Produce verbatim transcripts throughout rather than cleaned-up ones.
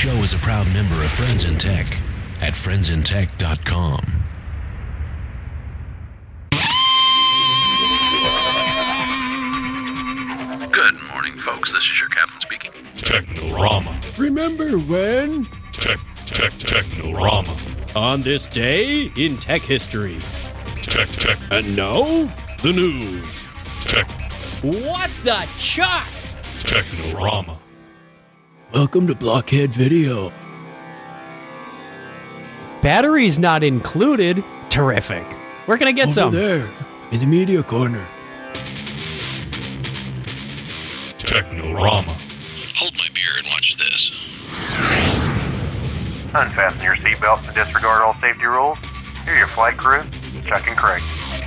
show is a proud member of Friends in Tech at friends in tech dot com. Good morning, folks. This is your captain speaking. Technorama. Remember when? Tech, tech, Technorama. On this day in tech history. Tech, tech, And now, the news. tech, What the chuck? Technorama. Welcome to Blockhead Video. Batteries not included. Terrific. Where can I get Over some? there, in the media corner. Technorama. Hold my beer and watch this. Unfasten your seatbelts and disregard all safety rules. Here are your flight crew, Chuck and Craig.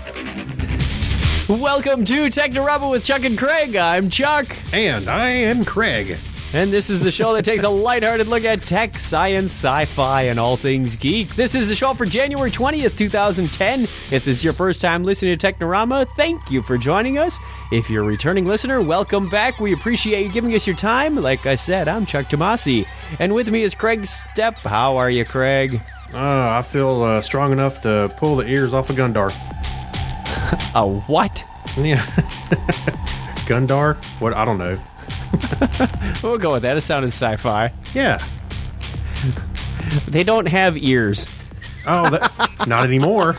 Welcome to Technorama with Chuck and Craig. I'm Chuck. And I am Craig. And this is the show that takes a lighthearted look at tech, science, sci-fi, and all things geek. This is the show for January twentieth, twenty ten. If this is your first time listening to Technorama, thank you for joining us. If you're a returning listener, welcome back. We appreciate you giving us your time. Like I said, I'm Chuck Tomasi. And with me is Craig Stepp. How are you, Craig? Uh, I feel uh, strong enough to pull the ears off of Gundar. A what? Yeah. Gundar? What? I don't know. We'll go with that. It sounded sci-fi. Yeah. They don't have ears. Oh, that, not anymore.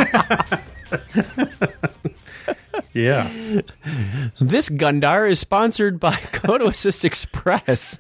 Yeah. This Gundar is sponsored by Go to Assist Express.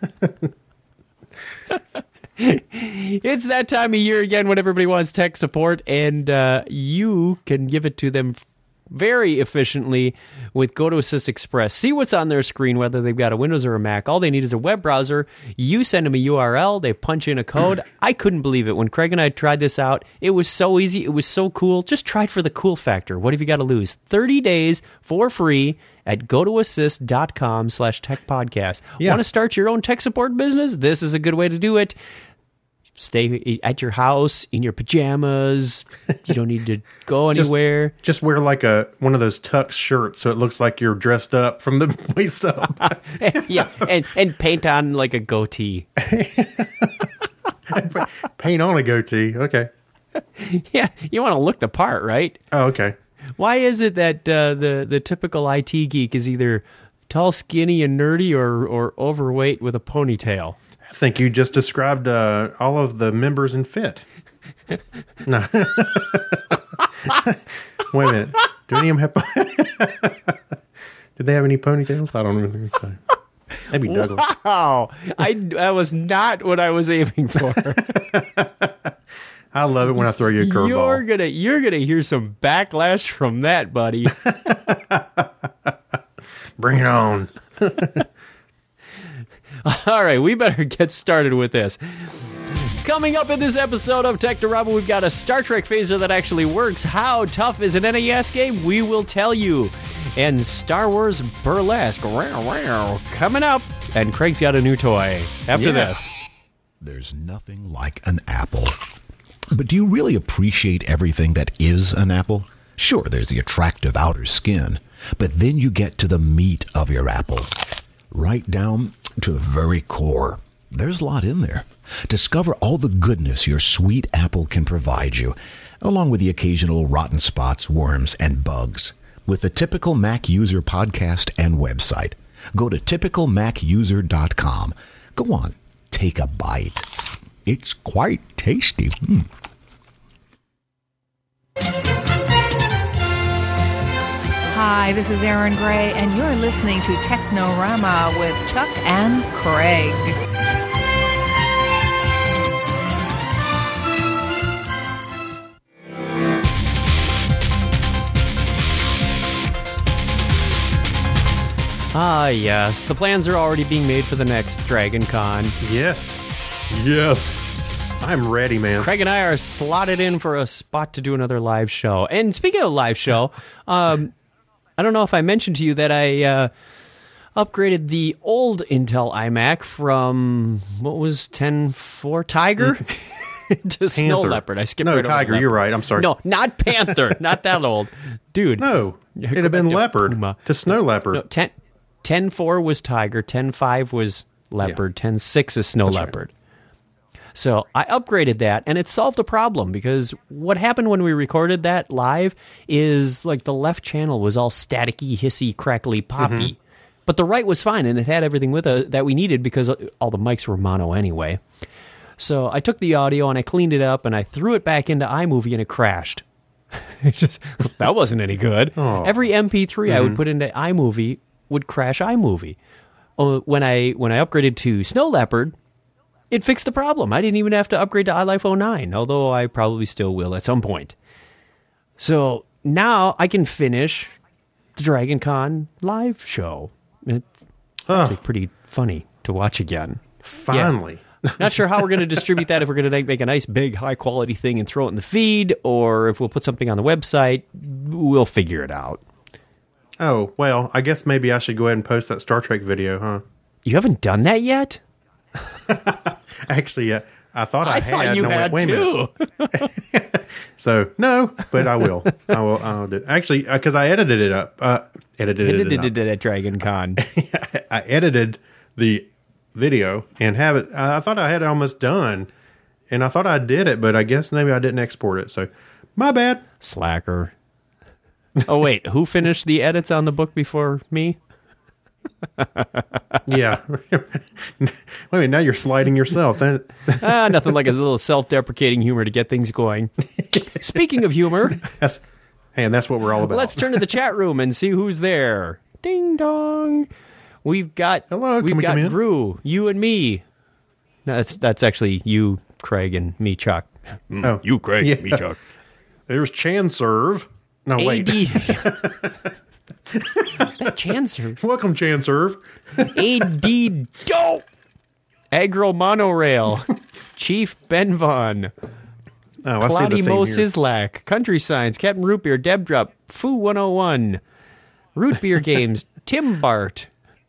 It's that time of year again when everybody wants tech support, and uh, you can give it to them very efficiently with Go to Assist Express. See what's on their screen, whether they've got a Windows or a Mac. All they need is a web browser. You send them a U R L. They punch in a code. I couldn't believe it. When Craig and I tried this out, it was so easy. It was so cool. Just try it for the cool factor. What have you got to lose? thirty days for free at go to assist dot com slash tech podcast. Yeah. Want to start your own tech support business? This is a good way to do it. Stay at your house in your pajamas. You don't need to go Just- anywhere. Just wear like a one of those tux shirts so it looks like you're dressed up from the waist up. Yeah, and, and paint on like a goatee. Paint on a goatee. Okay. Yeah, you want to look the part, right? Oh, okay. Why is it that uh, the, the typical I T geek is either tall, skinny, and nerdy or, or overweight with a ponytail? I think you just described uh, all of the members in Fit. No. Wait a minute. Do any of them have... Did they have any ponytails? I don't know. So. Maybe Douglas. Wow, I, that was not what I was aiming for. I love it when I throw you a curveball. You're gonna you're gonna hear some backlash from that, buddy. Bring it on. All right, we better get started with this. Coming up in this episode of Technorama, we've got a Star Trek phaser that actually works. How tough is an N E S game? We will tell you. And Star Wars Burlesque coming up. And Craig's got a new toy after Yeah. this. There's nothing like an apple. But do you really appreciate everything that is an apple? Sure, there's the attractive outer skin, but then you get to the meat of your apple. Right down to the very core. There's a lot in there. Discover all the goodness your sweet apple can provide you, along with the occasional rotten spots, worms, and bugs. With the Typical Mac User podcast and website, go to typical mac user dot com. Go on, take a bite. It's quite tasty. Mm. Hi, this is Aaron Gray, and you're listening to Technorama with Chuck and Craig. Ah, yes. The plans are already being made for the next Dragon Con. Yes. Yes. I'm ready, man. Craig and I are slotted in for a spot to do another live show. And speaking of live show, um, I don't know if I mentioned to you that I uh, upgraded the old Intel iMac from, what was ten four Tiger? to Snow Panther. Leopard. I skipped No, right over Tiger, Leopard. you're right. I'm sorry. No, not Panther. Not that old. Dude. No, Yeah, it'd have been go back to Leopard Puma. to Snow Leopard. No, ten four was Tiger, ten five was Leopard, ten six is Snow That's right. Leopard. So I upgraded that, and it solved a problem because what happened when we recorded that live is like the left channel was all staticky, hissy, crackly, poppy. Mm-hmm. But the right was fine, and it had everything with it that we needed because all the mics were mono anyway. So I took the audio and I cleaned it up and I threw it back into iMovie and it crashed. It just that wasn't any good. Oh. Every M P three mm-hmm. I would put into iMovie would crash iMovie. Uh, when I when I upgraded to Snow Leopard, it fixed the problem. I didn't even have to upgrade to iLife oh nine, although I probably still will at some point. So now I can finish the Dragon Con live show. It's huh. actually pretty funny to watch again. Finally. Yeah. Not sure how we're going to distribute that, if we're going to make a nice, big, high-quality thing and throw it in the feed, or if we'll put something on the website. We'll figure it out. Oh, well, I guess maybe I should go ahead and post that Star Trek video, huh? You haven't done that yet? Actually, uh, I thought I, I had. thought you no, had, wait, wait too. So, no, but I will. I will I'll do it. Actually, because uh, I edited it up. Uh, edited, edited it up. At Dragon Con. I edited the video and have it. I thought I had it almost done, and I thought I did it, but I guess maybe I didn't export it. So, my bad. Slacker. Oh, wait. Who finished the edits on the book before me? Yeah. Wait, now you're sliding yourself. That... ah, nothing like a little self-deprecating humor to get things going. Speaking of humor, that's hey, and that's what we're all about. Let's turn to the chat room and see who's there. Ding dong. We've got hello. We've Can we got come in? Drew, you and me. No, that's that's actually you, Craig, and me, Chuck. Mm, oh, you, Craig, yeah. me, Chuck. There's Chanserve. No, wait. A D That Chanserve. Welcome, Chanserve. A D Dope. Agro Monorail. Chief Ben Vaughn. Oh, I Cloudy see the Mo theme here. Sislak. Country Signs. Captain Root Beer. Deb Drop. Foo one oh one. Root Beer Games. Tim Bart.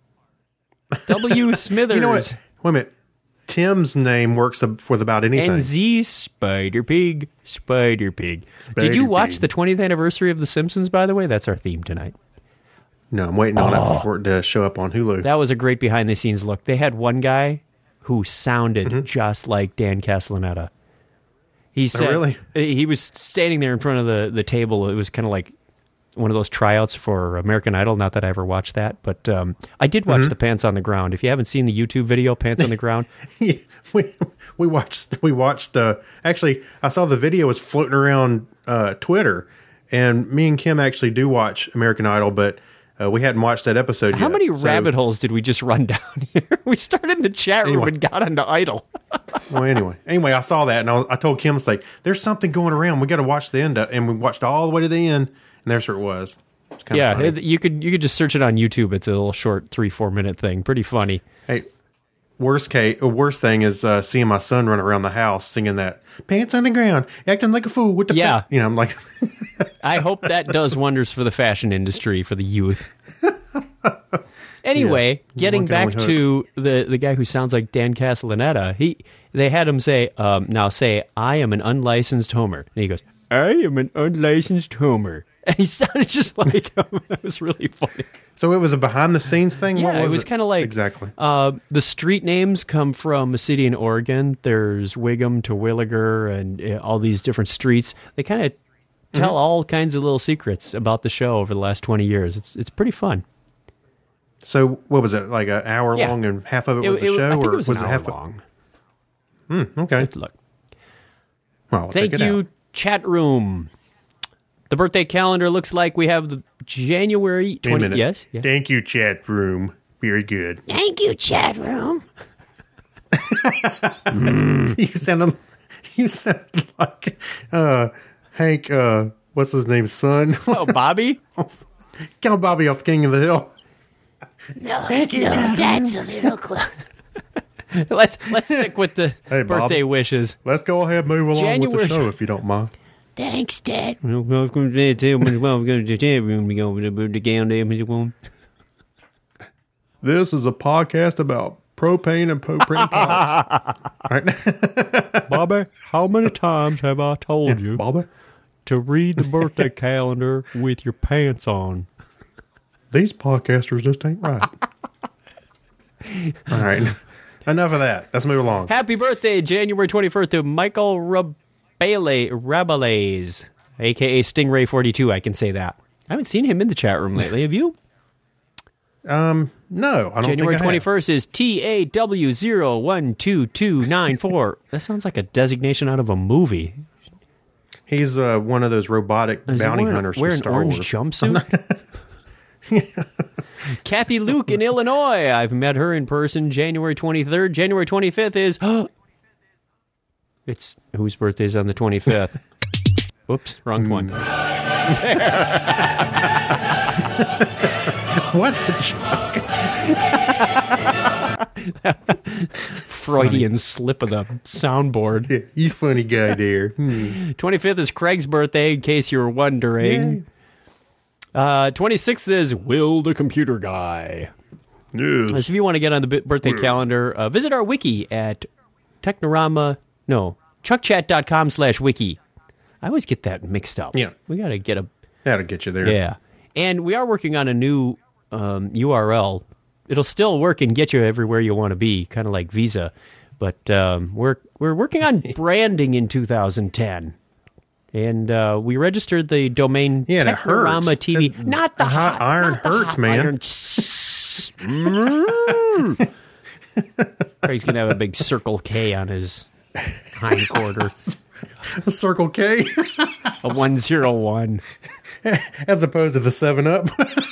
W. Smithers. You know what? Wait a minute. Tim's name works with about anything. And Z Spider Pig. Spider Pig. Spider Did you watch Pig. the twentieth anniversary of The Simpsons, by the way? That's our theme tonight. No, I'm waiting on Oh. it for it to show up on Hulu. That was a great behind-the-scenes look. They had one guy who sounded Mm-hmm. just like Dan Castellaneta. He said, really? He was standing there in front of the, the table. It was kind of like one of those tryouts for American Idol. Not that I ever watched that, but um, I did watch Mm-hmm. the Pants on the Ground. If you haven't seen the YouTube video, Pants on the Ground, Yeah, we we watched we watched. Uh, actually, I saw the video was floating around uh, Twitter, and me and Kim actually do watch American Idol, but uh, we hadn't watched that episode how yet. many So- rabbit holes did we just run down here? We started in the chat room Anyway. and got onto Idol. Well, anyway, anyway, I saw that, and I, was, I told Kim, "It's like there's something going around. We got to watch the end." Of, and we watched all the way to the end, and there's where it was. It's kind Yeah, of funny. it- you could you could just search it on YouTube. It's a little short three four minute thing. Pretty funny. Hey, worst case, worst thing is uh, seeing my son run around the house singing that "Pants on the Ground," acting like a fool with the Yeah. pa-" You know, I'm like, I hope that does wonders for the fashion industry, for the youth. Anyway, Yeah, getting one can back only hope. to the, the guy who sounds like Dan Castellaneta, he they had him say, um, now say, I am an unlicensed homer. And he goes, I am an unlicensed homer. And he sounded just like him. It was really funny. so it was a behind the scenes thing. Yeah, what it was was kind of like exactly. Uh, the street names come from a city in Oregon. There's Wiggum to Williger and uh, all these different streets. They kind of tell Mm-hmm. all kinds of little secrets about the show over the last twenty years. It's it's pretty fun. So what was it, like an hour Yeah. long, and half of it It- was it- the show, I think or it was, an it hour half? long. Hmm, okay. Look, Well, I'll thank check it you, out. chat room. The birthday calendar looks like we have the January Wait a twentieth. minute. Yes, yes. Thank you, chat room. Very good. Thank you, chat room. You sounded, you sounded like uh, Hank. Uh, what's his name? Son. Oh, Bobby. Count Bobby off King of the Hill. No, Thank you, no, chat room. that's a little close. let's let's stick with the Hey, Bob. birthday wishes. Let's go ahead and move along January- with the show, if you don't mind. Thanks, Dad. Welcome to the chat room. We go to the birthday calendar. This is a podcast about propane and propane products. All right. Bobby, how many times have I told you Bobby, to read the birthday calendar with your pants on? these podcasters just ain't right. All right. Enough of that. Let's move along. Happy birthday, January twenty-first, to Michael Rabale, Rabales, a k a. Stingray forty-two. I can say that. I haven't seen him in the chat room lately. Have you? Um, no, I don't January think I twenty-first is T A W zero one two two nine four. That sounds like a designation out of a movie. He's uh, one of those robotic Is he bounty wearing, hunters wearing from Star an orange Wars. jumpsuit? Kathy Luke in Illinois. I've met her in person January twenty-third. January twenty-fifth is... it's... Whose birthday is on the twenty-fifth? Oops, wrong one. What the Chuck? Freudian slip of the soundboard. Yeah, you funny guy there. Hmm. twenty-fifth is Craig's birthday, in case you were wondering. Uh, twenty-sixth is Will the Computer Guy. Yes. So if you want to get on the bi- birthday calendar, uh, visit our wiki at Technorama, no, chuckchat.com slash wiki. I always get that mixed up. Yeah. We got to get a... That'll get you there. Yeah. And we are working on a new um, U R L. It'll still work and get you everywhere you want to be, kind of like Visa. But um, we're we're working on branding in two thousand ten. And uh, we registered the domain Yeah, and it hurts. Technorama T V. It- not the hot hot iron not the hurts, hot man. iron. Craig's going to have a big Circle K on his hind quarter. Circle K A one oh one. as opposed to the seven up.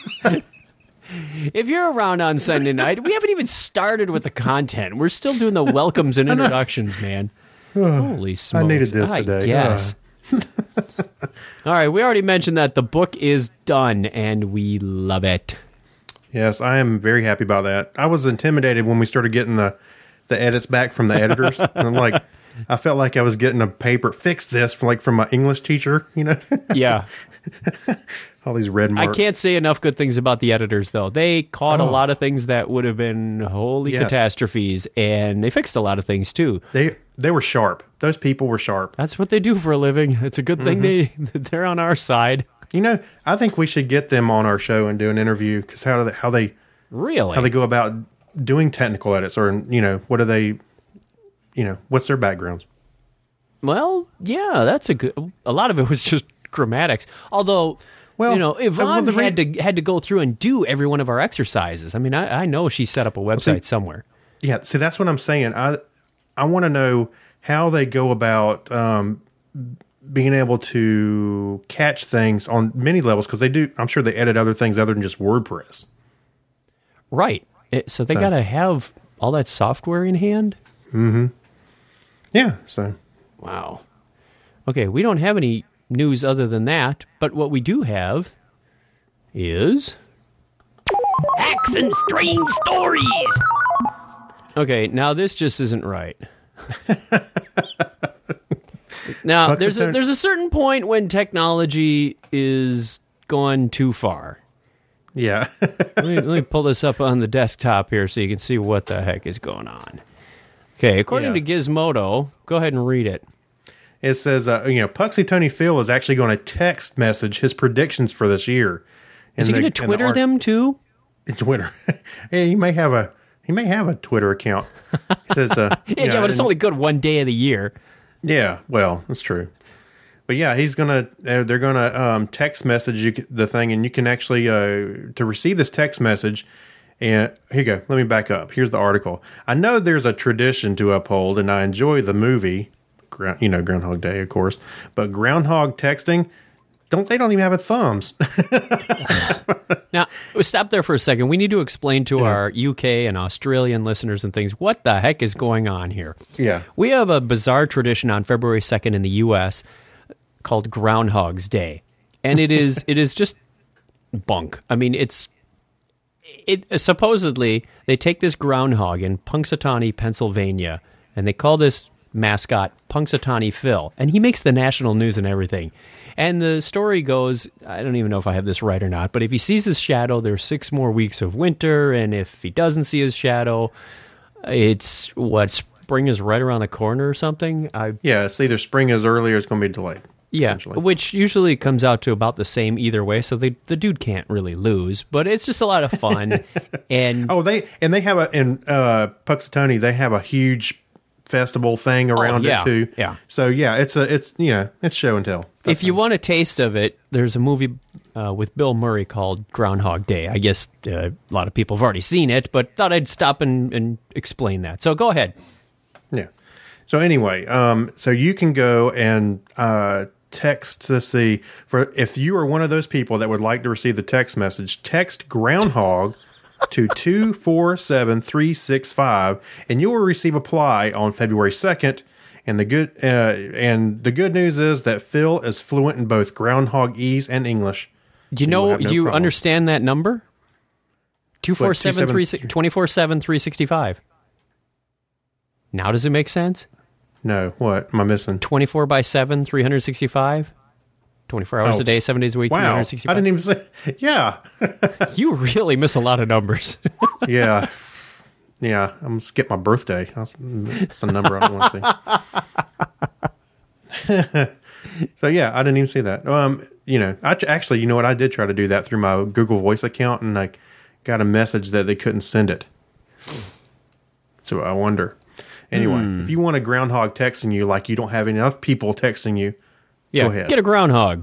If you're around on Sunday night, we haven't even started with the content. We're still doing the welcomes and introductions, man. Holy smokes. I needed this I today. guess. All right, we already mentioned that the book is done, and we love it. Yes, I am very happy about that. I was intimidated when we started getting the, the edits back from the editors. And I'm like, I felt like I was getting a paper, fix this, from like from my English teacher, you know? Yeah. All these red I marks. can't say enough good things about the editors, though. They caught a Oh. lot of things that would have been holy Yes. catastrophes, and they fixed a lot of things, too. They they were sharp. Those people were sharp. That's what they do for a living. It's a good thing Mm-hmm. they, they're on our side. You know, I think we should get them on our show and do an interview because how do they how they Really? how they go about doing technical edits, or you know, what are they, you know, what's their backgrounds? Well, yeah, that's a good. A lot of it was just grammatics. Although, Well, you know, uh, Yvonne well, the re- had to had to go through and do every one of our exercises. I mean, I, I know she set up a website somewhere. Yeah, see, that's what I'm saying. I I want to know how they go about um, being able to catch things on many levels because they do. I'm sure they edit other things other than just WordPress. Right. It, so they So- got to have all that software in hand. Yeah, so Wow. Okay, we don't have any news other than that, but what we do have is Hacks and Strange Stories. Okay, now this just isn't right. Now, there's a, Puxatone- there's a certain point when technology is gone too far. yeah. Let me, let me pull this up on the desktop here so you can see what the heck is going on. Okay, according Yeah. to Gizmodo, go ahead and read it. It says, uh, you know, Puxy Tony Phil is actually going to text message his predictions for this year. Is he In going the- to in the Twitter art- them too? Twitter. Hey, he may have a he may have a Twitter account. He says, uh, you Yeah, know, yeah, but it's and- only good one day of the year. Yeah, well, that's true. But yeah, he's gonna. Uh, they're gonna um, text message you c- the thing, and you can actually uh, to receive this text message. And here you go. Let me back up. Here's the article. I know there's a tradition to uphold, and I enjoy the movie. Ground, you know, Groundhog Day, of course. But groundhog texting, don't they don't even have a thumbs? Now, stop there for a second. We need to explain to our U K and Australian listeners and things what the heck is going on here. Yeah. We have a bizarre tradition on February second in the U S called Groundhog's Day. And it is it is just bunk. I mean, it's it supposedly they take this groundhog in Punxsutawney, Pennsylvania, and they call this mascot Punxsutawney Phil, and he makes the national news and everything. And the story goes, I don't even know if I have this right or not, but if he sees his shadow, there's six more weeks of winter, and if he doesn't see his shadow, it's what spring is right around the corner or something. I Yeah, it's either spring is early or it's going to be delayed. Yeah, essentially. which usually comes out to about the same either way, so they, the dude can't really lose, but it's just a lot of fun. and Oh, they and they have a in uh, Puxatony. They have a huge festival thing around yeah, it too. yeah. So yeah, it's a it's you know it's show and tell. if you want a taste of it, there's a movie uh, with Bill Murray called Groundhog Day. I guess uh, a lot of people have already seen it, but thought I'd stop and, and explain that. So go ahead. Yeah. So anyway, um, so you can go and uh, text to see for if you are one of those people that would like to receive the text message. Text groundhog to two four seven three six five, and you will receive a ply on February second. And the good uh, and the good news is that Phil is fluent in both groundhogese and English. Do you So know? will have no do you problem. understand that number? Two four seven three twenty four seven three sixty five. Now does it make sense? No, what am I missing? Twenty-four by seven, three hundred sixty-five. Twenty-four hours Oh, a day, seven days a week, three Wow, hundred I sixty-five. didn't even say. Yeah, You really miss a lot of numbers. yeah, yeah. I'm gonna skip my birthday. That's, that's a number I don't want to see. So yeah, I didn't even see that. Um, you know, I actually, you know what? I did try to do that through my Google Voice account, and I got a message that they couldn't send it. So I wonder. Anyway, Hmm. if you want a groundhog texting you like you don't have enough people texting you, Yeah, go ahead. get a groundhog.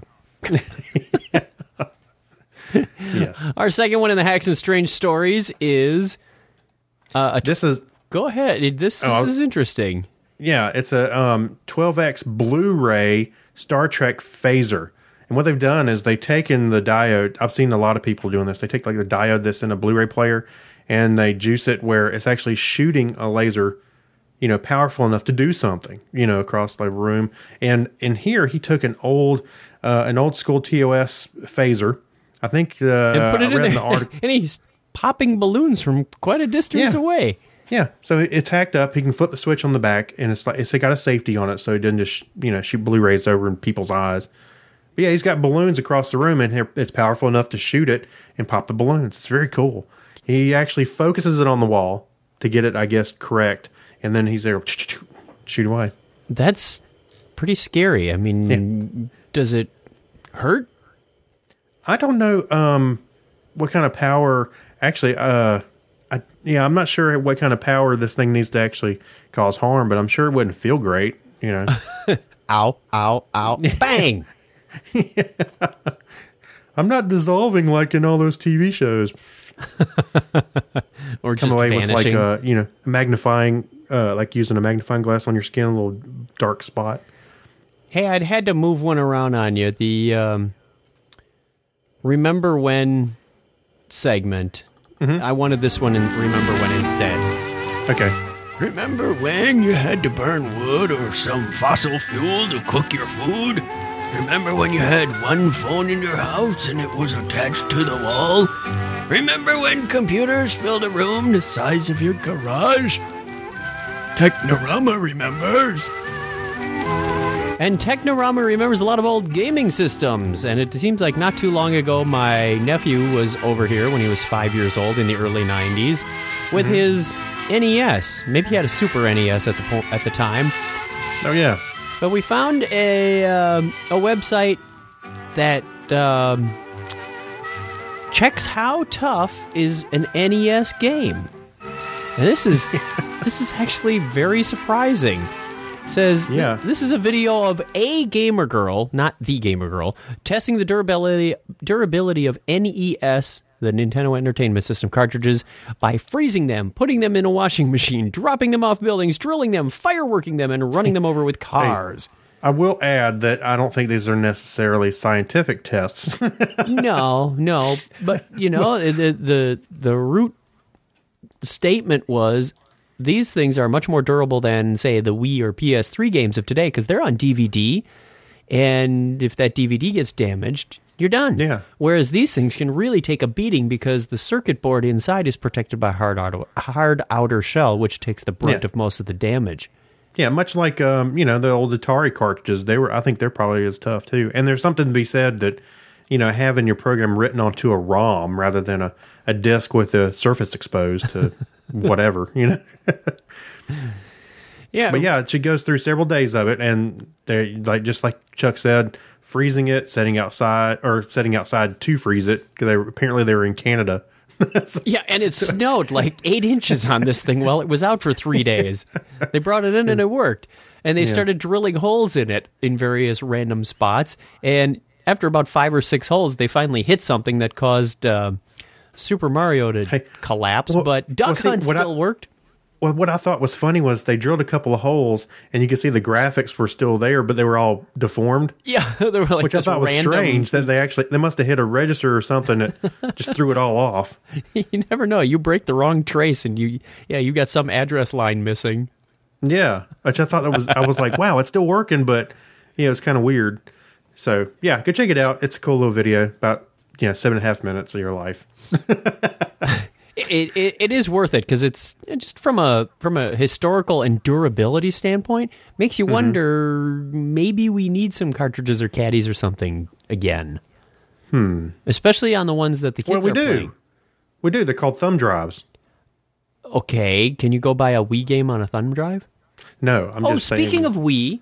Yes. Our second one in the Hacks and Strange Stories is... Uh, a This is Go ahead. This, Oh, I this was- is interesting. Yeah, it's a um, twelve X Blu-ray Star Trek phaser. And what they've done is they've taken the diode. I've seen a lot of people doing this. They take like the diode that's in a Blu-ray player and they juice it where it's actually shooting a laser, you know, powerful enough to do something, you know, across the room. And in here, he took an old, uh, an old school T O S phaser. I think uh, And put it I in read there. the article. And he's popping balloons from quite a distance Yeah. away. Yeah, so it's hacked up. He can flip the switch on the back, and it's like it's got a safety on it, so it doesn't just you know shoot Blu-rays over in people's eyes. But yeah, he's got balloons across the room, and here- it's powerful enough to shoot it and pop the balloons. It's very cool. He actually focuses it on the wall to get it, I guess, correct, and then he's there, shoot away. That's pretty scary. I mean, does it hurt? I don't know um, what kind of power. Actually, uh, I, yeah, I'm not sure what kind of power this thing needs to actually cause harm, but I'm sure it wouldn't feel great. You know, Ow, ow, ow. Bang! I'm not dissolving like in all those T V shows. Or Come just away vanishing. with like a you know magnifying, uh, like using a magnifying glass on your skin, a little dark spot. Hey, I'd had to move one around on you. The um, Remember When segment. Mm-hmm. I wanted this one in Remember When instead. Okay. Remember when you had to burn wood or some fossil fuel to cook your food? Remember when you had one phone in your house and it was attached to the wall? Remember when computers filled a room the size of your garage? Technorama remembers. And Technorama remembers a lot of old gaming systems. And it seems like not too long ago, my nephew was over here when he was five years old in the early nineties with his N E S. Maybe he had a Super N E S at the po- at the time. Oh yeah. But we found a um, a website that um, checks how tough is an N E S game. And this is this is actually very surprising. It says Yeah. this is a video of a gamer girl, not the gamer girl, testing the durability durability of N E S, the Nintendo Entertainment System cartridges, by freezing them, putting them in a washing machine, dropping them off buildings, drilling them, fireworking them, and running them over with cars. I will add that I don't think these are necessarily scientific tests. No, no, but you know the the the root statement was these things are much more durable than, say, the Wii or P S three games of today because they're on D V D, and if that D V D gets damaged, you're done. Yeah. Whereas these things can really take a beating because the circuit board inside is protected by hard outer, hard outer shell, which takes the brunt Yeah. of most of the damage. Yeah, much like um, you know the old Atari cartridges, they were. I think they're probably as tough too. And there's something to be said that you know having your program written onto a ROM rather than a, a disk with a surface exposed to whatever. You know. Yeah. But yeah, she goes through several days of it, and they like just like Chuck said, freezing it, setting outside or setting outside to freeze it because they were, apparently they were in Canada. So, yeah, and it snowed like eight inches on this thing while it was out for three days. They brought it in and it worked, and they Yeah. started drilling holes in it in various random spots. And after about five or six holes, they finally hit something that caused uh, Super Mario to Hey, collapse. well- but Duck well, see, Hunt what I- still worked. Well, what I thought was funny was they drilled a couple of holes, and you could see the graphics were still there, but they were all deformed. Yeah, they were like Which I this thought was random- strange that they actually they must have hit a register or something that just threw it all off. You never know. You break the wrong trace, and you yeah, you got some address line missing. Yeah, which I thought that was I was like, wow, it's still working, but yeah, it's kind of weird. So yeah, go check it out. It's a cool little video about you know seven and a half minutes of your life. It, it it is worth it because it's just from a from a historical and durability standpoint makes Mm-hmm. you wonder maybe we need some cartridges or caddies or something again. Hmm. Especially on the ones that the Well, kids we are do. playing. We do. They're called thumb drives. Okay, can you go buy a Wii game on a thumb drive? No, I'm Oh, just speaking saying. of Wii,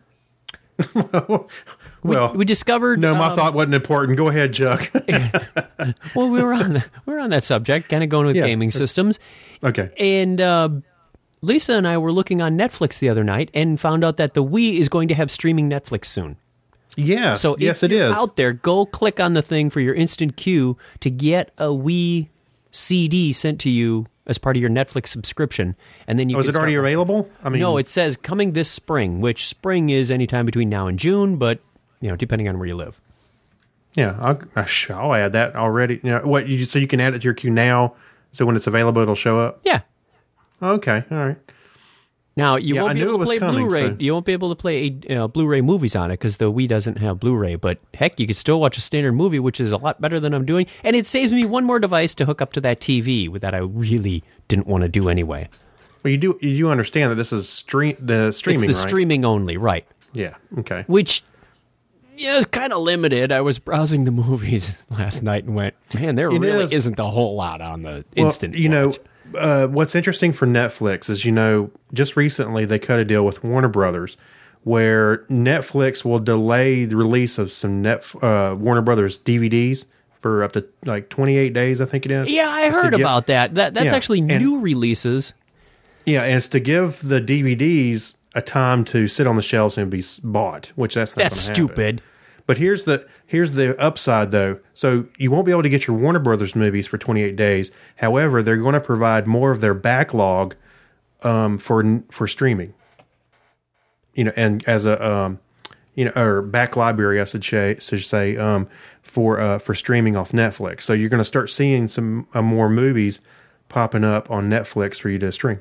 we, well, we discovered. no, my um, thought wasn't important. Go ahead, Chuck. Well, we were on the, we were on that subject, kind of going with Yeah. gaming systems. Okay. And uh, Lisa and I were looking on Netflix the other night and found out that the Wii is going to have streaming Netflix soon. Yes. So yes, if it you're is. out there, go click on the thing for your instant queue to get a Wii C D sent to you as part of your Netflix subscription, and then you. Oh, is can it already start- available? I mean, No, it says coming this spring, which spring is anytime between now and June, but you know, depending on where you live. yeah. I'll, uh, sh- I'll add that already. You know, what? You, so you can add it to your queue now. So when it's available, it'll show up. Yeah. Okay. All right. Now you Yeah, won't I be knew able it to was play coming, Blu-ray. so- You won't be able to play you know, Blu-ray movies on it because the Wii doesn't have Blu-ray. But heck, you can still watch a standard movie, which is a lot better than I'm doing, and it saves me one more device to hook up to that T V that I really didn't want to do anyway. Well, you do. You do understand that this is stream the streaming, It's the right? streaming only, right? Yeah. Okay. Which yeah, is kind of limited. I was browsing the movies last night and went, man, there It really is. isn't a whole lot on the Well, instant. you know, watch. uh, what's interesting for Netflix is, you know, just recently they cut a deal with Warner Brothers where Netflix will delay the release of some Net uh, Warner Brothers D V Ds for up to like twenty-eight days, I think it is. Yeah, I Just to heard get- about that. That that's Yeah, actually and- new releases. Yeah, and it's to give the D V Ds a time to sit on the shelves and be s- bought, which that's not That's gonna happen. stupid. But here's the here's the upside though. So you won't be able to get your Warner Brothers movies for twenty-eight days. However, they're going to provide more of their backlog um, for for streaming. You know, and as a um, you know, or back library, I should say, should say um, for uh, for streaming off Netflix. So you're going to start seeing some uh, more movies popping up on Netflix for you to stream.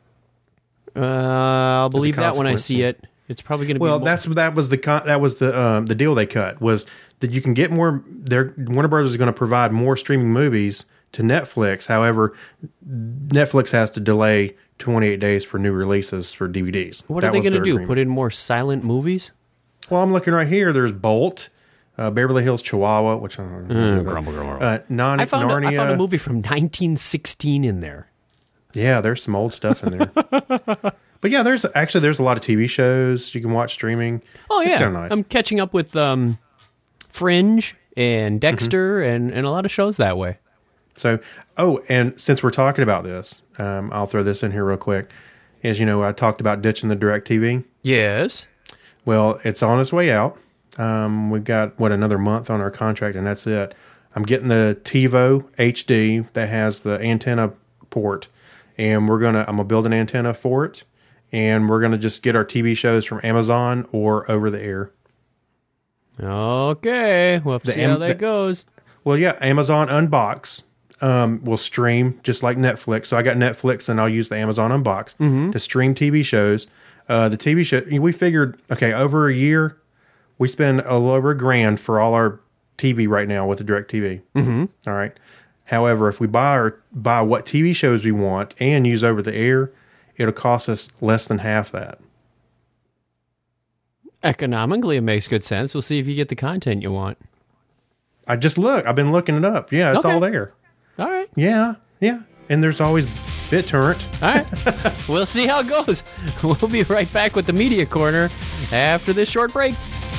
Uh, I'll believe that when I consequence, see yeah. it. It's probably going to be Well, more- that's that was the con- that was the um, the deal they cut was that you can get more. Their Warner Brothers is going to provide more streaming movies to Netflix. However, Netflix has to delay twenty-eight days for new releases for D V Ds. What That are they was going to their do? agreement. Put in more silent movies? Well, I'm looking right here. There's Bolt, uh, Beverly Hills Chihuahua, which I don't know. grumble, grumble. Uh, non- I found a, Narnia. I found a movie from nineteen sixteen in there. Yeah, there's some old stuff in there. But yeah, there's actually there's a lot of T V shows you can watch streaming. Oh It's yeah, kinda nice. I'm catching up with um, Fringe and Dexter Mm-hmm. and, and a lot of shows that way. So, oh, and since we're talking about this, um, I'll throw this in here real quick. As you know, I talked about ditching the DirecTV. Yes. Well, it's on its way out. Um, we've got, what, another month on our contract, and that's it. I'm getting the TiVo H D that has the antenna port, and we're going to, I'm going to build an antenna for it, and we're going to just get our T V shows from Amazon or over the air. Okay. We'll have to The see how Am- that the- goes. Well, yeah, Amazon Unbox um, will stream just like Netflix. So I got Netflix, and I'll use the Amazon Unbox to stream T V shows. Uh, the T V show, we figured, okay, over a year, we spend a little over a grand for all our T V right now with the DirecTV. Mm-hmm. All right. However, if we buy our, buy what T V shows we want and use over the air, it'll cost us less than half that. Economically, it makes good sense. We'll see if you get the content you want. I just look. I've been looking it up. Yeah, it's Okay. all there. All right. Yeah, yeah. And there's always BitTorrent. All right. We'll see how it goes. We'll be right back with the Media Corner after this short break.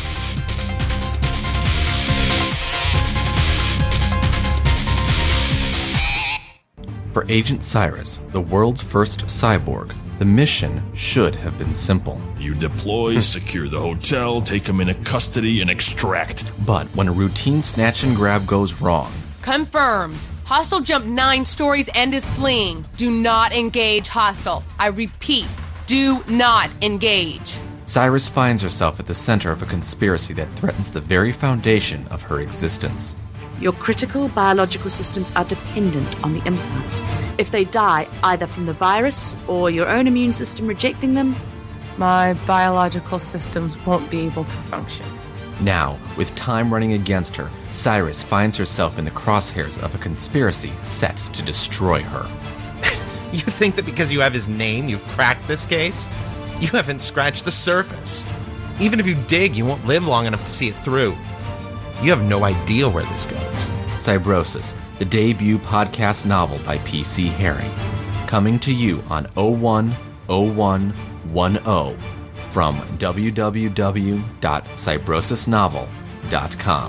For Agent Cyrus, the world's first cyborg, the mission should have been simple. You deploy, secure the hotel, take them into custody, and extract. But when a routine snatch and grab goes wrong... Confirmed. Hostile jumped nine stories and is fleeing. Do not engage Hostile. I repeat, do not engage. Cyrus finds herself at the center of a conspiracy that threatens the very foundation of her existence. Your critical biological systems are dependent on the implants. If they die, either from the virus or your own immune system rejecting them, my biological systems won't be able to function. Now, with time running against her, Cyrus finds herself in the crosshairs of a conspiracy set to destroy her. You think that because you have his name, you've cracked this case? You haven't scratched the surface. Even if you dig, you won't live long enough to see it through. You have no idea where this goes. Cybrosis, the debut podcast novel by P C Haring. Coming to you on oh one oh one one oh from w w w dot cybrosis novel dot com.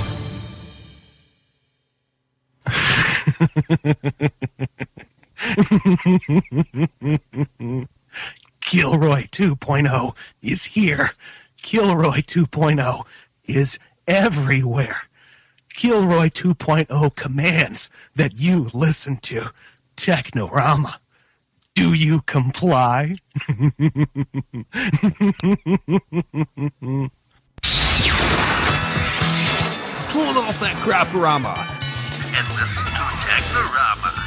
Kilroy two point oh is here. Kilroy two point oh is everywhere. Kilroy two point oh commands that you listen to. Technorama. Do you comply? Turn off that craporama and listen to Technorama.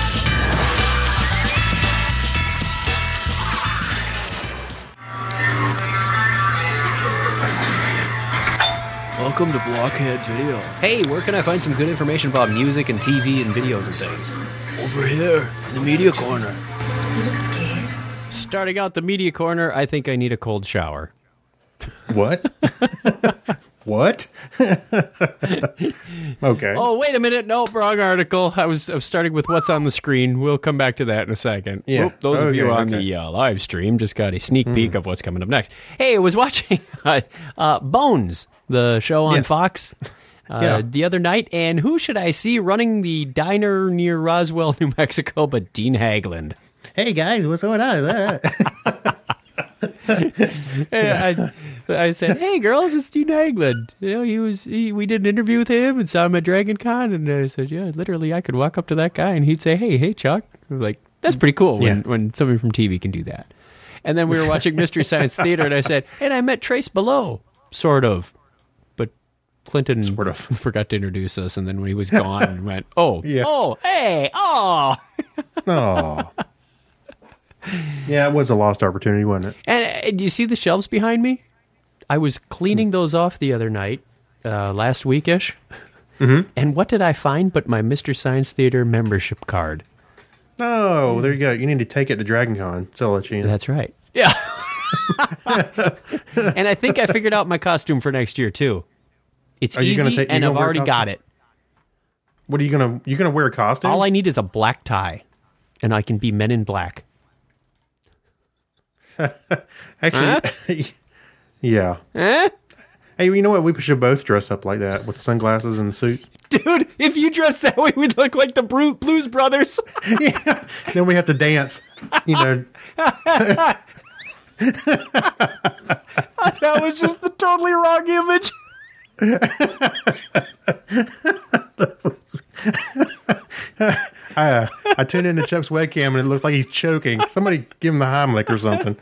Welcome to Blockhead Video. Hey, where can I find some good information about music and T V and videos and things? Over here, in the Media Corner. Starting out the Media Corner, I think I need a cold shower. What? What? Okay. Oh, wait a minute. No, wrong article. I was, I was starting with what's on the screen. We'll come back to that in a second. Yeah. Oop, those of Okay, you on okay. the uh, live stream just got a sneak peek of what's coming up next. Hey, I was watching uh, uh, Bones, the show on Yes. Fox, uh, Yeah. the other night. And who should I see running the diner near Roswell, New Mexico, but Dean Haglund? Hey guys, what's going on? And I, I said, "Hey, girls, it's Dean Haglund. You know, he was. He, we did an interview with him and saw him at Dragon Con, and I said, yeah, literally, I could walk up to that guy and he'd say, hey, hey, Chuck. I was like, that's pretty cool when, Yeah. when somebody from T V can do that. And then we were watching Mystery Science Theater, and I said, and I met Trace Below, sort of, but Clinton Sort of. forgot to introduce us, and then when he was gone, and went, oh, Yeah. oh, hey, oh. Oh. Yeah, it was a lost opportunity, wasn't it? And, and you see the shelves behind me? I was cleaning those off the other night, uh, last weekish. Mm-hmm. And what did I find but my Mystery Science Theater membership card? Oh, there you go. You need to take it to Dragon Con. So I'll let you in. That's right. Yeah. And I think I figured out my costume for next year, too. It's Are you easy, gonna take- you and gonna I've wear a already got costume? it. What are you gonna? You gonna wear a costume? All I need is a black tie, and I can be Men in Black. Actually, yeah. Eh? Hey, you know what? We should both dress up like that with sunglasses and suits. Dude, if you dress that way, we'd look like the Bru- Blues Brothers. Yeah. Then we have to dance. You know. That was just the totally wrong image. I, uh, I tuned into Chuck's webcam and it looks like he's choking. Somebody give him the Heimlich or something.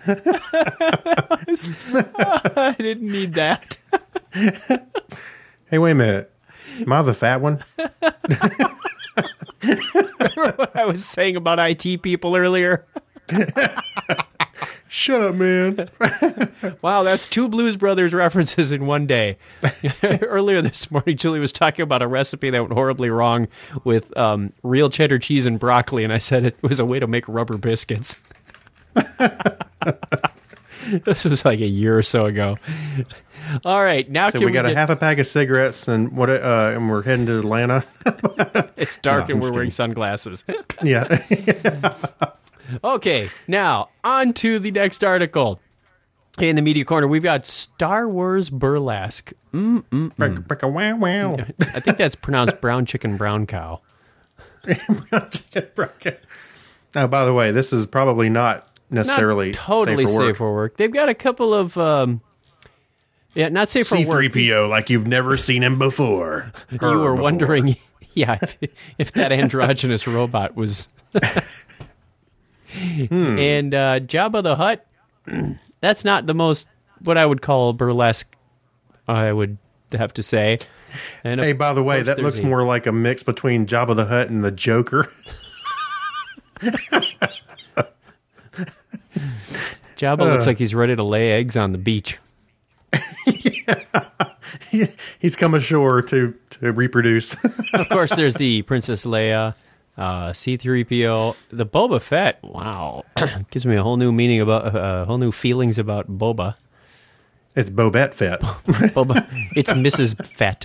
I didn't need that. Hey, wait a minute. Am I the fat one? Remember what I was saying about I T people earlier? Shut up, man. Wow, that's two Blues Brothers references in one day. Earlier this morning, Julie was talking about a recipe that went horribly wrong with um, real cheddar cheese and broccoli, and I said it was a way to make rubber biscuits. This was like a year or so ago. All right, now So can we got get, a half a pack of cigarettes, and what? Uh, and we're heading to Atlanta. It's dark No, and I'm we're wearing just sunglasses. Yeah. Okay, now on to the next article. In the media corner, we've got Star Wars burlesque. Mm, mm, mm. Wow, wow. I think that's pronounced brown chicken, brown cow. brown chicken, brown cow. Oh, by the way, this is probably not necessarily Not totally safe for work. safe for work. They've got a couple of, um, yeah, not safe for C work. three P O like you've never seen him before. You Her were before. wondering, yeah, if, if that androgynous robot was. Hmm. And uh, Jabba the Hutt, that's not the most, what I would call burlesque, I would have to say. And Hey, by the way, course that there's looks a- more like a mix between Jabba the Hutt and the Joker. Jabba Uh. looks like he's ready to lay eggs on the beach. He's come ashore to, to reproduce. Of course, there's the Princess Leia, uh, C three P O, the Boba Fett. Wow, gives me a whole new meaning about, a uh, whole new feelings about Boba. It's Bobette Fett. Boba, it's Missus Fett.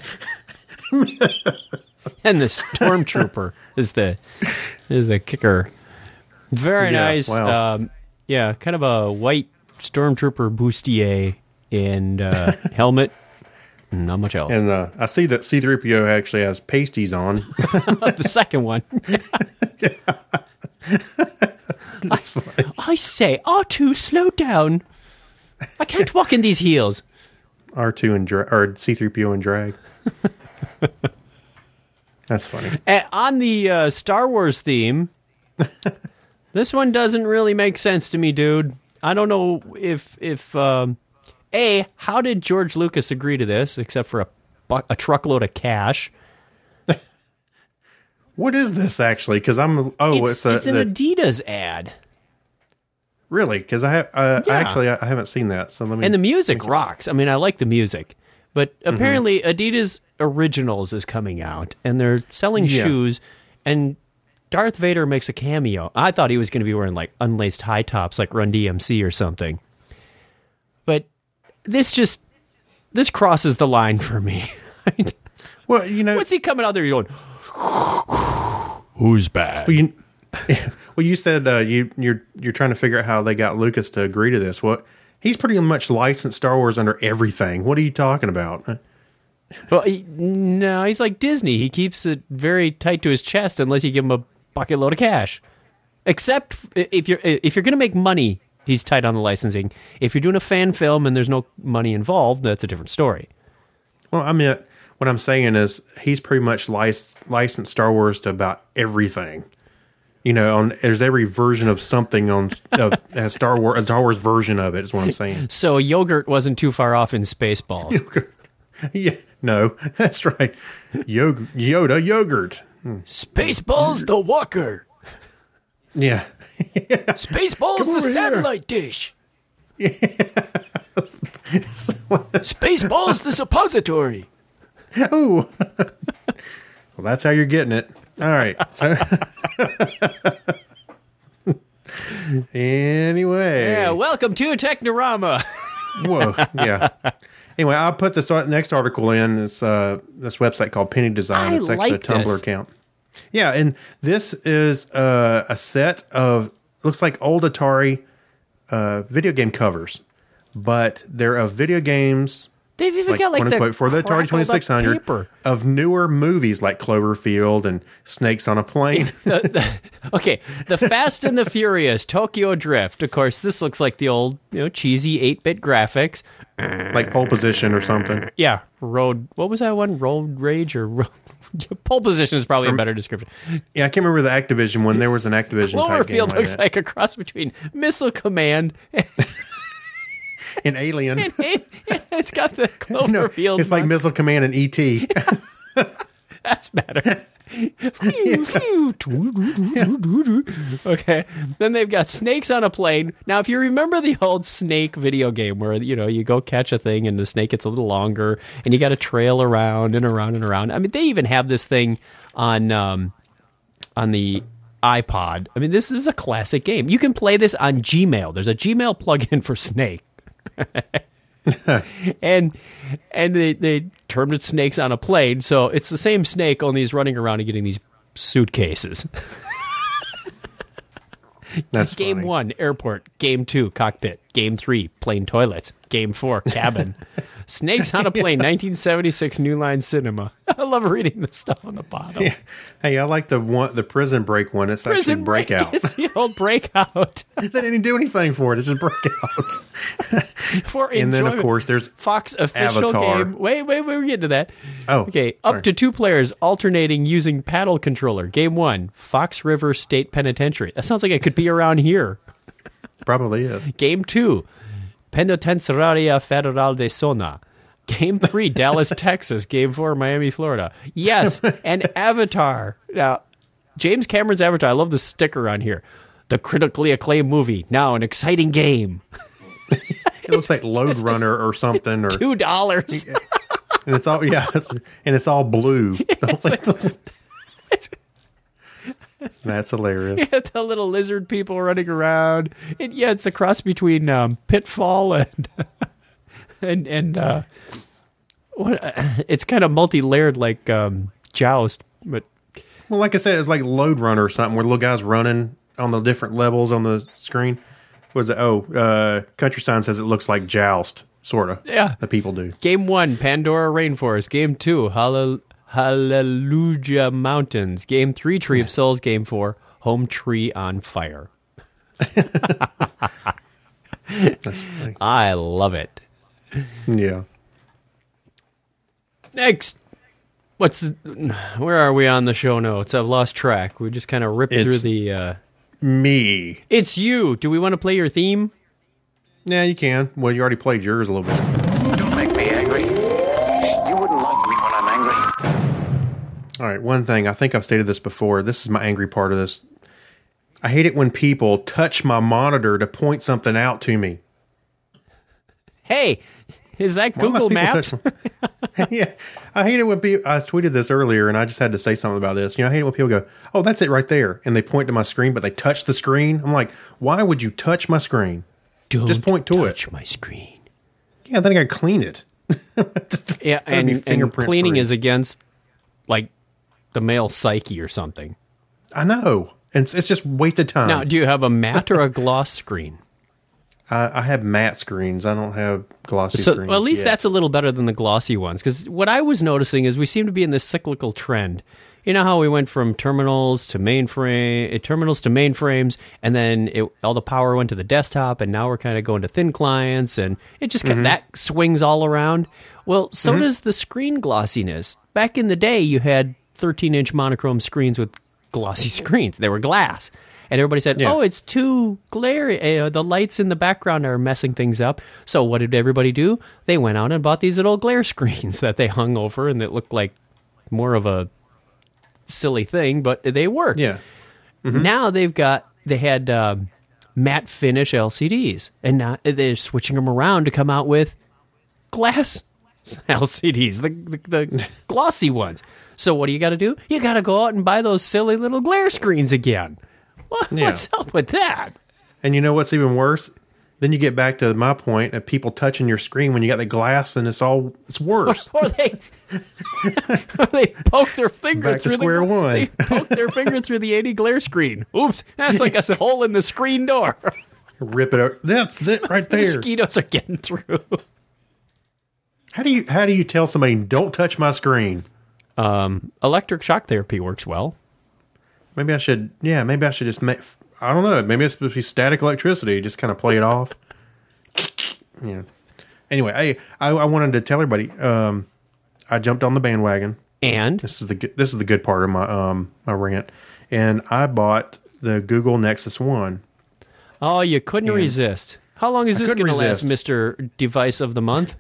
And the Stormtrooper is the is the kicker. Very Yeah, nice. wow. Um, yeah, kind of a white Stormtrooper bustier and uh, helmet. Not much else. And uh, I see that C three P O actually has pasties on. The second one. That's funny. I say, R two, slow down. I can't walk in these heels. R two and dra- or C three P O and drag. That's funny. And on the uh, Star Wars theme, this one doesn't really make sense to me, dude. I don't know if if um, A, how did George Lucas agree to this, except for a, bu- a truckload of cash? What is this actually? Because I'm oh, it's it's, a, it's an the, Adidas ad. really because I have uh, Yeah. I actually I haven't seen that. So let me. And the music rocks. I mean, I like the music. But Mm-hmm. apparently Adidas Originals is coming out, and they're selling Yeah. shoes, and Darth Vader makes a cameo. I thought he was going to be wearing, like, unlaced high tops like Run D M C or something. But this just, this crosses the line for me. Well, you know, What's he coming out there going, who's bad? Well, you, well, you said uh, you you're you're trying to figure out how they got Lucas to agree to this. What he's pretty much licensed Star Wars under everything. What are you talking about? Well, he, no, he's like Disney. He keeps it very tight to his chest unless you give him a bucket load of cash. Except f- if you're if you're going to make money, he's tight on the licensing. If you're doing a fan film and there's no money involved, that's a different story. Well, I mean, what I'm saying is he's pretty much lic- licensed Star Wars to about everything. You know, on there's every version of something on uh, a Star Wars a Star Wars version of it is what I'm saying. So yogurt wasn't too far off in Spaceballs. Yeah, no, that's right. Yog- Yoda yogurt. Hmm. Spaceballs the Walker. Yeah. Spaceballs Come the over here. satellite dish. Spaceballs the suppository. Oh. Well, that's how you're getting it. All right. So anyway. Yeah, welcome to Technorama. Whoa. Yeah. Anyway, I'll put this next article in this uh, this website called Penny Design. I It's actually like a Tumblr this. account. Yeah, and this is uh, a set of looks like old Atari uh, video game covers, but they're of video games. They've even got, like, quote the unquote, for the Atari crackled up twenty-six hundred paper. of newer movies like Cloverfield and Snakes on a Plane. Okay, the Fast and the Furious, Tokyo Drift. Of course, this looks like the old, you know, cheesy eight-bit graphics. Like Pole Position or something. Yeah, Road. What was that one? Road Rage or Road, Pole Position is probably a better description. Yeah, I can't remember the Activision one. There was an Activision type game Cloverfield like looks that. like a cross between Missile Command and, An Alien. and it's got the Cloverfield. No, it's like mark. Missile Command and E T That's better. Okay. Then they've got snakes on a plane. Now, if you remember the old Snake video game where, you know, you go catch a thing and the snake gets a little longer and you got to trail around and around and around. I mean, they even have this thing on um, on the iPod. I mean, this is a classic game. You can play this on Gmail. There's a Gmail plugin for Snake. and and they, they termed it Snakes on a Plane. So it's the same snake, only he's running around and getting these suitcases. That's game funny. one, airport. Game two, cockpit. Game three, plane toilets. Game four, cabin. Snakes on a Plane, nineteen seventy-six, New Line Cinema. I love reading the stuff on the bottom. Yeah. Hey, I like the one, the Prison Break one. It's Prison actually Breakout. Break. It's the old Breakout. They didn't do anything for it. It's just Breakout. For and then, of enjoyment. course, there's Fox official Avatar. game. Wait, wait, wait, we're getting to that. Oh, okay. sorry. Up to two players alternating using paddle controller. Game one, Fox River State Penitentiary. That sounds like it could be around here. Probably is. Game two, Penitenciaria Federal de Zona. Game three, Dallas, Texas. Game four, Miami, Florida. Yes, and Avatar. Now, James Cameron's Avatar. I love the sticker on here. The critically acclaimed movie. Now an exciting game. It looks like Lode Runner or something, or Two dollars. and it's all yeah, it's, and it's all blue. It's like- That's hilarious. You got the little lizard people running around. And yeah, it's a cross between um, Pitfall and and and uh, what? It's kind of multi-layered, like um, Joust. But Well, like I said, it's like Lode Runner or something, where little guys running on the different levels on the screen. What is it? Oh, uh, Country Sign says it looks like Joust, sort of. Yeah. The people do. Game one, Pandora Rainforest. Game two, Hallel- Hallelujah Mountains. Game three, Tree of Souls. Game four, Home Tree on Fire. That's funny. I love it. Yeah. Next. What's the, where are we on the show notes? I've lost track. We just kind of ripped It's through the... Uh, Me. it's you. Do we want to play your theme? Yeah, you can. Well, you already played yours a little bit. Don't make me angry. You wouldn't like me when I'm angry. All right, one thing. I think I've stated this before. This is my angry part of this. I hate it when people touch my monitor to point something out to me. Hey, is that Why must Google people Maps? touch- yeah, I hate it when people. I tweeted this earlier, and I just had to say something about this. You know, I hate it when people go, "Oh, that's it right there," and they point to my screen, but they touch the screen. I'm like, why would you touch my screen? Don't just point to touch it. my screen. Yeah, then I got to clean it. Just Yeah, gotta be and, and fingerprint cleaning free. is against, like, the male psyche or something. I know. It's it's just wasted time. Now, do you have a matte or a gloss screen? I, I have matte screens. I don't have glossy So, screens. well, at least yet. that's a little better than the glossy ones. Because what I was noticing is we seem to be in this cyclical trend. You know how we went from terminals to mainframe, uh, terminals to mainframes, and then it, all the power went to the desktop, and now we're kind of going to thin clients, and it just Mm-hmm. kind that swings all around. Well, so does the screen glossiness. Back in the day, you had thirteen-inch monochrome screens with glossy screens. They were glass. And everybody said, Yeah. oh, it's too glary. Uh, the lights in the background are messing things up. So what did everybody do? They went out and bought these little glare screens that they hung over, and it looked like more of a silly thing, but they worked. Yeah. Now they've got, they had um, matte finish L C Ds, and now they're switching them around to come out with glass L C Ds, the, the, the glossy ones. So what do you got to do? You got to go out and buy those silly little glare screens again. What, Yeah. What's up with that? And you know what's even worse? Then you get back to my point of people touching your screen when you got the glass, and it's all it's worse. Or they, or they poke their finger Back to through square the, one. They poke their finger through the eighty glare screen. Oops, that's like a hole in the screen door. Rip it out. That's it right there. Mosquitoes are getting through. How do you how do you tell somebody don't touch my screen? Um, electric shock therapy works well. Maybe I should. Yeah, maybe I should just make. I don't know. Maybe it's supposed to be static electricity. Just kind of play it off. Yeah. Anyway, I, I I wanted to tell everybody. Um, I jumped on the bandwagon, and this is the good- this is the good part of my um my rant. And I bought the Google Nexus One. Oh, you couldn't And resist. How long is I this couldn't going to last, resist. Mister Device of the Month?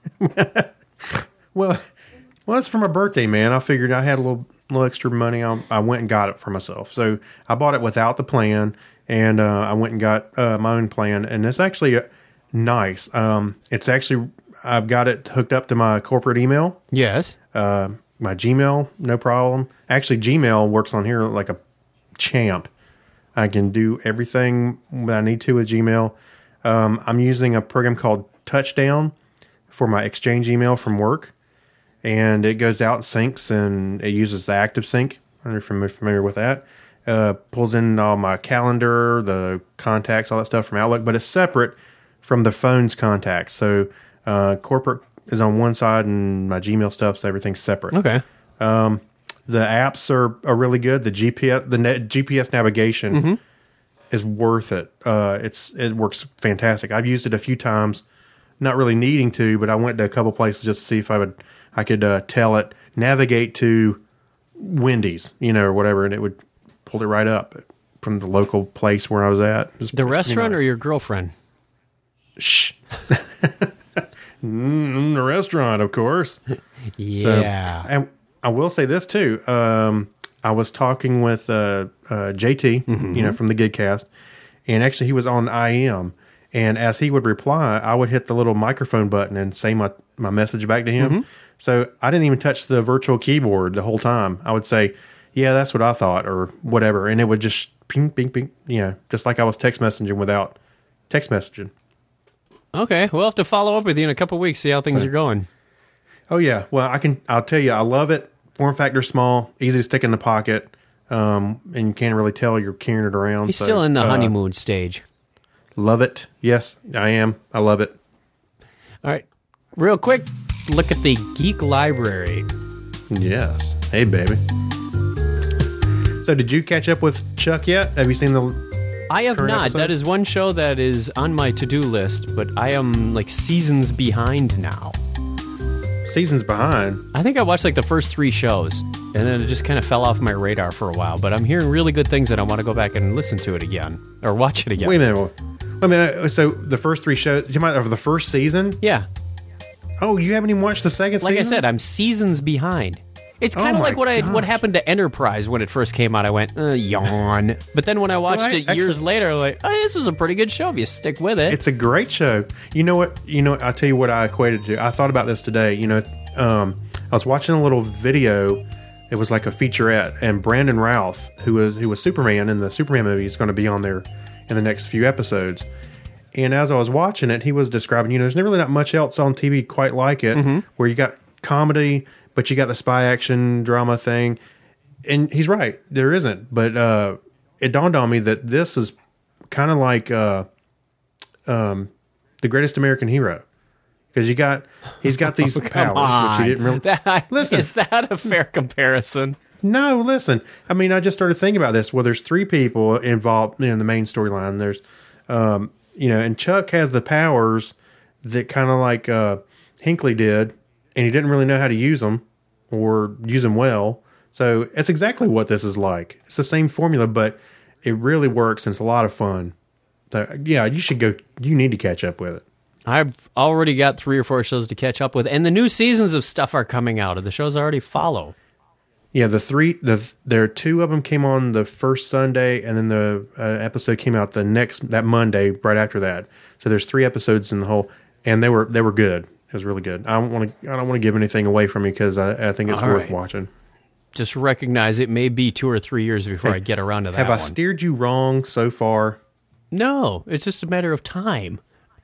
Well, well, it's for my birthday, man. I figured I had a little little extra money. I, I went and got it for myself. So I bought it without the plan, and uh, I went and got uh, my own plan. And it's actually uh, nice. Um, it's actually I've got it hooked up to my corporate email. Yes. Uh, my Gmail, no problem. Actually, Gmail works on here like a champ. I can do everything that I need to with Gmail. Um, I'm using a program called Touchdown, for my Exchange email from work, and it goes out and syncs, and it uses the ActiveSync. I don't know if you're familiar with that. Uh, pulls in all my calendar, the contacts, all that stuff from Outlook, but it's separate from the phone's contacts. So uh, corporate is on one side, and my Gmail stuff, so everything's separate. Okay. Um, the apps are, are really good. The G P S, the net, G P S navigation Mm-hmm. is worth it. Uh, it's it works fantastic. I've used it a few times, not really needing to, but I went to a couple places just to see if I would I could uh, tell it navigate to Wendy's, you know, or whatever, and it would pull it right up from the local place where I was at. It was The pretty restaurant nice. or your girlfriend? Shh. mm, the restaurant, of course. Yeah. So, and I will say this too. Um, I was talking with uh, uh, J T, Mm-hmm. you know, from the Gigcast, and actually he was on I M. And as he would reply, I would hit the little microphone button and say my, my message back to him. Mm-hmm. So I didn't even touch the virtual keyboard the whole time. I would say, yeah, that's what I thought, or whatever. And it would just ping, ping, ping, you know, just like I was text messaging without text messaging. Okay, we'll have to follow up with you in a couple weeks, see how things So- are going. Oh yeah, well I can. I'll tell you, I love it. Form factor small, easy to stick in the pocket, um, and you can't really tell you're carrying it around. He's so, still in the uh, honeymoon stage. Love it. Yes, I am. I love it. All right, real quick, look at the Geek Library. Yes. Hey, baby. So, did you catch up with Chuck yet? Have you seen the? I have current not. episode? That is one show that is on my to-do list, but I am like seasons behind now. Seasons behind. I think I watched like the first three shows, and then it just kind of fell off my radar for a while. But I'm hearing really good things, and I want to go back and listen to it again or watch it again. Wait a minute. I mean, so the first three shows. You might of the first season. Yeah. Oh, you haven't even watched the second Like season? I said, I'm seasons behind. It's Oh kind of my like what I what gosh. happened to Enterprise when it first came out. I went, uh, yawn. But then when I watched Well, I- it years actually- later, like, oh, this is a pretty good show if you stick with it. It's a great show. You know what? You know, I'll tell you what I equated to. I thought about this today. You know, um, I was watching a little video. It was like a featurette, and Brandon Routh, who was who was Superman in the Superman movie, is going to be on there in the next few episodes. And as I was watching it, he was describing, you know, there's really not much else on T V quite like it, Mm-hmm. where you got comedy, but you got the spy action drama thing. And he's right, there isn't. But uh, it dawned on me that this is kind of like uh, um, The Greatest American Hero. Because you got, he's got these Oh, come powers, on. which he didn't really. That- Listen. Is that a fair comparison? No, listen. I mean, I just started thinking about this. Well, there's three people involved you know, in the main storyline. There's, um, you know, and Chuck has the powers that kind of like uh, Hinckley did, and he didn't really know how to use them or use them well. So it's exactly what this is like. It's the same formula, but it really works, and it's a lot of fun. So yeah, you should go. You need to catch up with it. I've already got three or four shows to catch up with, and the new seasons of stuff are coming out. The shows I already follow. Yeah, the three, the there two of them came on the first Sunday, and then the uh, episode came out the next that Monday, right after that. So there's three episodes in the whole, and they were they were good. It was really good. I don't want to I don't want to give anything away from you because I, I think it's All worth right. watching. Just recognize it may be two or three years before Hey, I get around to that Have I one. steered you wrong so far? No, it's just a matter of time.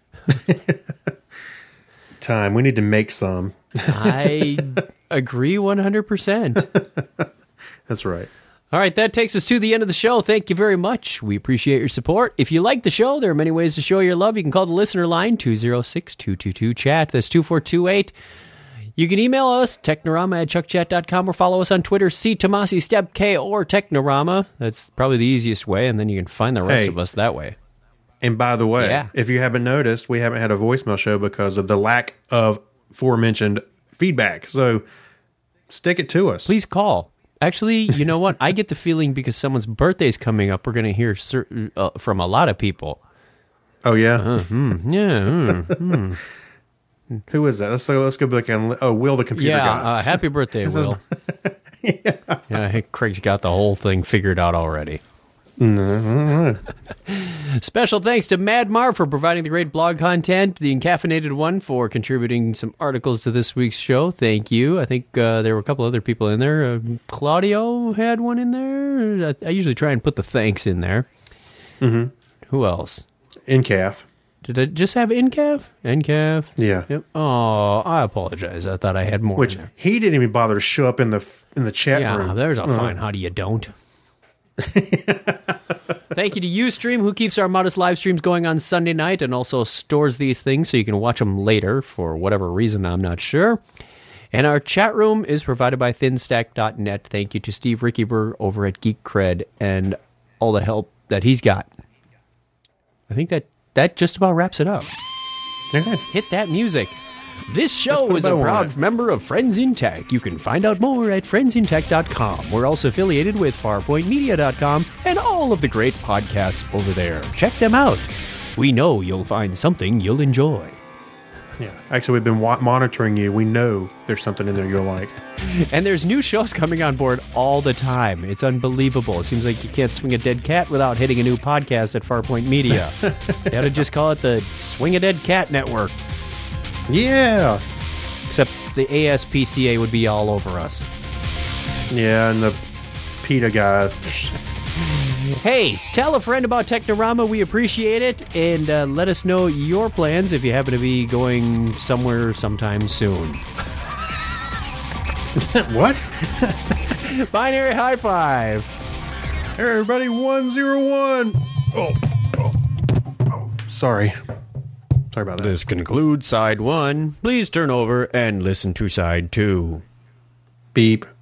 Time. We need to make some. I agree one hundred percent. That's right. All right, that takes us to the end of the show. Thank you very much. We appreciate your support. If you like the show, there are many ways to show your love. You can call the listener line, two oh six, two two two, chat. That's two four two eight. You can email us, technorama at chuckchat dot com, or follow us on Twitter, C. Tomasi, Step K, or Technorama. That's probably the easiest way, and then you can find the rest Hey. of us that way. And by the way, Yeah. if you haven't noticed, we haven't had a voicemail show because of the lack of aforementioned feedback. So stick it to us. Please call. Actually, you know what? I get the feeling because someone's birthday's coming up, we're going to hear certain, uh, from a lot of people. Oh yeah, Uh, hmm, yeah. hmm, hmm. Who is that? Let's let's go look on. Oh, Will the computer Yeah, guy. uh, happy birthday, This is- Will. yeah. I think Craig's got the whole thing figured out already. Special thanks to Mad Mar for providing the great blog content, the Encaffeinated One for contributing some articles to this week's show. Thank you. I think uh, there were a couple other people in there. Uh, Claudio had one in there. I, I usually try and put the thanks in there. Mm-hmm. Who else? Encaf. Did I just have N C A F? N C A F? Yeah. Yep. Oh, I apologize. I thought I had more. Which in there. he didn't even bother to show up in the in the chat Yeah, room. there's a Uh, fine how do you don't. Thank you to Ustream, who keeps our modest live streams going on Sunday night and also stores these things so you can watch them later for whatever reason, I'm not sure. And our chat room is provided by thin stack dot net. Thank you to Steve Rickyber over at Geek Cred and all the help that he's got. I think that, that just about wraps it up. Okay. Hit that music. This show put a is a bow on proud it. member of Friends in Tech. You can find out more at friends in tech dot com. We're also affiliated with farpoint media dot com and all of the great podcasts over there. Check them out. We know you'll find something you'll enjoy. Yeah. Actually, we've been wa- monitoring you. We know there's something in there you'll like. And there's new shows coming on board all the time. It's unbelievable. It seems like you can't swing a dead cat without hitting a new podcast at Farpoint Media. You ought to just call it the Swing a Dead Cat Network. Yeah. Except the A S P C A would be all over us. Yeah, and the PETA guys. Hey, tell a friend about Technorama. We appreciate it. And uh, let us know your plans if you happen to be going somewhere sometime soon. What? Binary high five. Hey, everybody, one zero one. Oh, oh, oh, sorry. Sorry about that. This concludes side one. Please turn over and listen to side two. Beep.